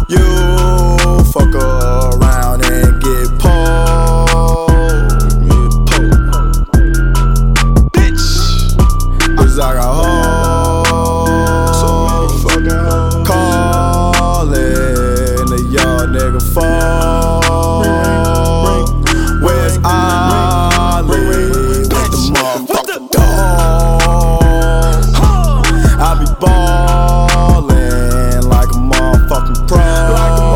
You fuck around and get pulled. Bitch, cause I got hoes. So many fucking hoes. Calling the young nigga phone. Where's Ollie with the motherfucker dog?